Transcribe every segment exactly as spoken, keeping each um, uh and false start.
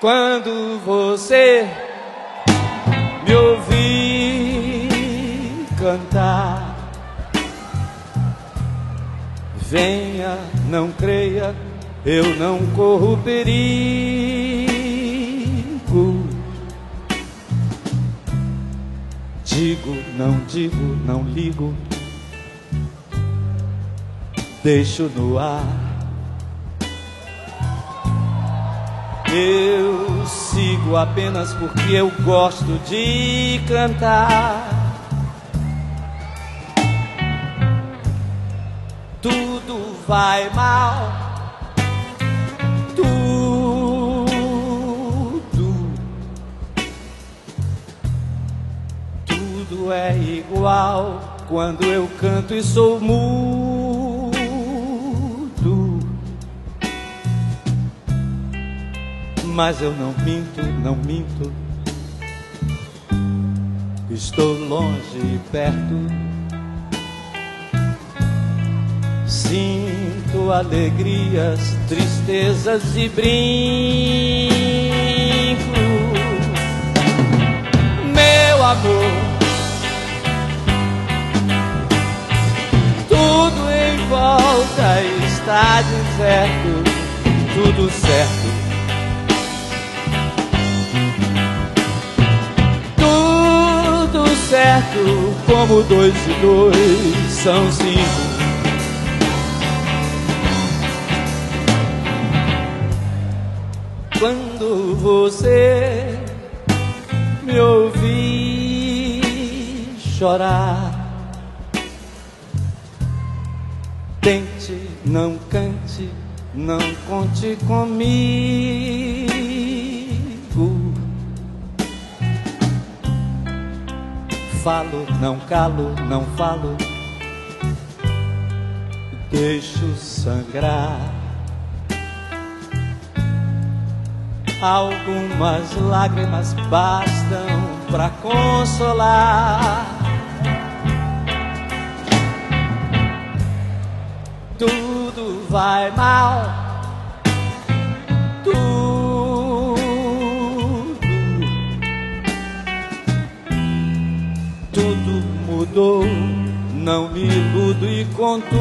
Quando você me ouvir cantar, venha, não creia, eu não corro perigo. Digo, não digo, não ligo, deixo no ar. Eu sigo apenas porque eu gosto de cantar. Tudo vai mal, tudo, tudo é igual quando eu canto e sou mudo. Mas eu não minto, não minto, estou longe e perto. Sinto alegrias, tristezas e brinco. Meu amor, tudo em volta está deserto, tudo certo. Certo, como dois e dois são cinco. Quando você me ouvir chorar, tente, não cante, não conte comigo. Falo, não calo, não falo, deixo sangrar. Algumas lágrimas bastam pra consolar. Tudo vai mal, tudo mudou, não me iludo e contudo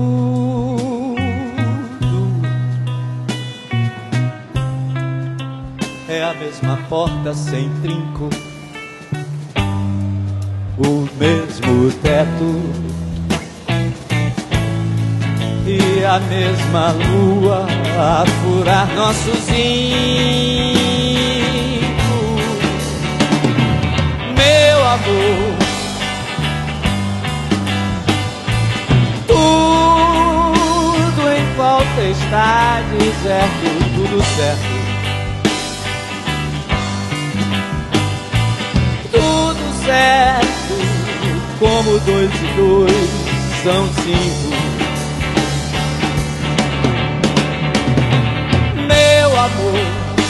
é a mesma porta sem trinco, o mesmo teto e a mesma lua a furar nossos hinos. Meu amor, está deserto, tudo certo, tudo certo, como dois e dois são cinco. Meu amor,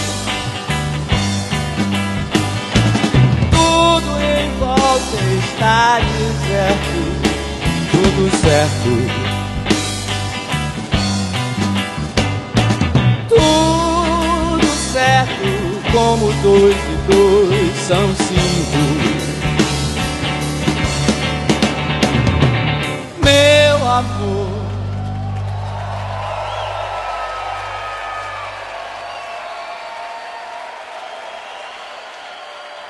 tudo em volta está deserto, tudo certo. Como dois e dois são cinco. Meu amor,